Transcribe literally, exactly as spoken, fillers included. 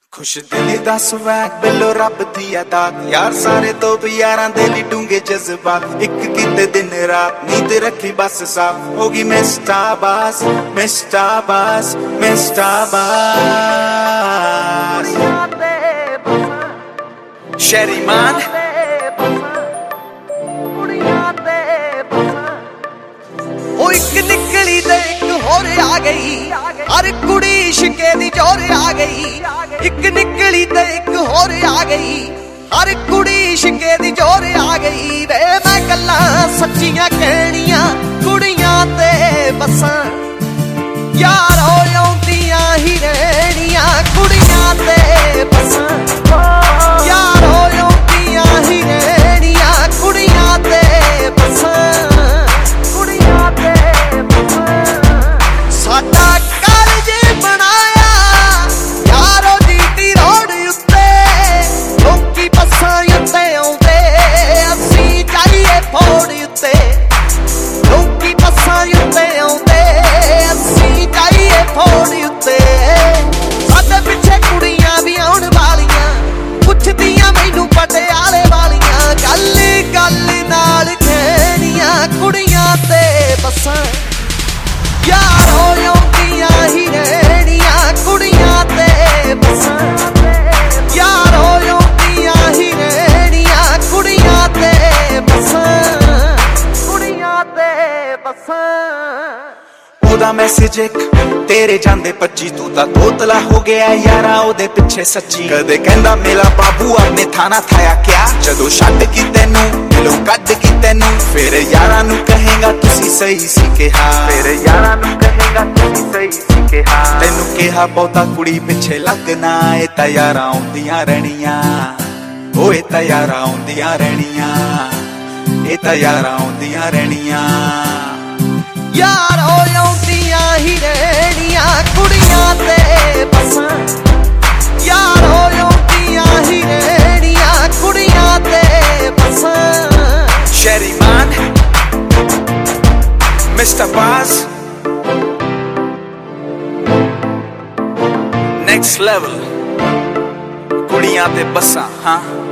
खुश दिल दा स्वैग बिलो रब दी अदात यार सारे तो भी यारां दे ली डूंगे जज्बात एक कीते दिन रात नींद रखी बस साफ होगी मिस्टर बास मिस्टर बास मिस्टर बास शेरी मान ओ एक निकली ते एक होर आ गई हर कुड़ी इश्के दी जोर आ गई एक निकली ते एक होर आ गई हर कुड़ी इश्के दी जोर आ गई वे मैं गल्लां सच्चियां कहनियां कुड़ियां ते बसां यार हो औंदियां ही रहनियां कुड़ियां ते बसां यार हो औंदियां ही रहनियां कुड़ियां ते बसां कुड़ियां ते बसां साडा कालज बनाया यारो जीटी रोड उत्ते लोकी बसां उत्ते आउंदे असीं जाइए फोड़ उत्ते लोकी बसां उत्ते आउंदे असीं जाइए फोड़ उत्ते साडे पिछे कुड़ियां भी आउण वालियां पुछदियां मैनू पटियाले वालियां गल गल नाल कहनियां कुड़ियां ते बसां यार हो औंदियां ही रहनियां कुड़ियां ते बसां यार हो औंदियां ही रहनियां कुड़ियां ते बसां कुड़ियां ते बसां ओदा मैसेज एक तेरे जांदे पच्ची तू ता तोतला हो गया यारा ओदे पिछे सच्ची कदे कहंदा मेरा बाबू अपने थाना थाया क्या जदों छड्ड की तैनू दिलों कड्ड की तैनू फिर यारा नू कहेगा तुसी सही सी कहा फिर यारा नू कहेगा तुसी सही सी कहा तैनू कहा बहुता कुड़ी पिछे लगना ए ता यारा आउंदियां रहनियां ओ ए ता यारा आउंदियां रहनियां ए ता यारा आउंदियां रहनियां यार हो औंदियां ही रहनियां कुड़ियां ते बसां यार हो औंदियां ही रहनियां कुड़ियां ते बसां शेरी मान मिस्टर बास नेक्स्ट लेवल कुड़ियां ते बसां हाँ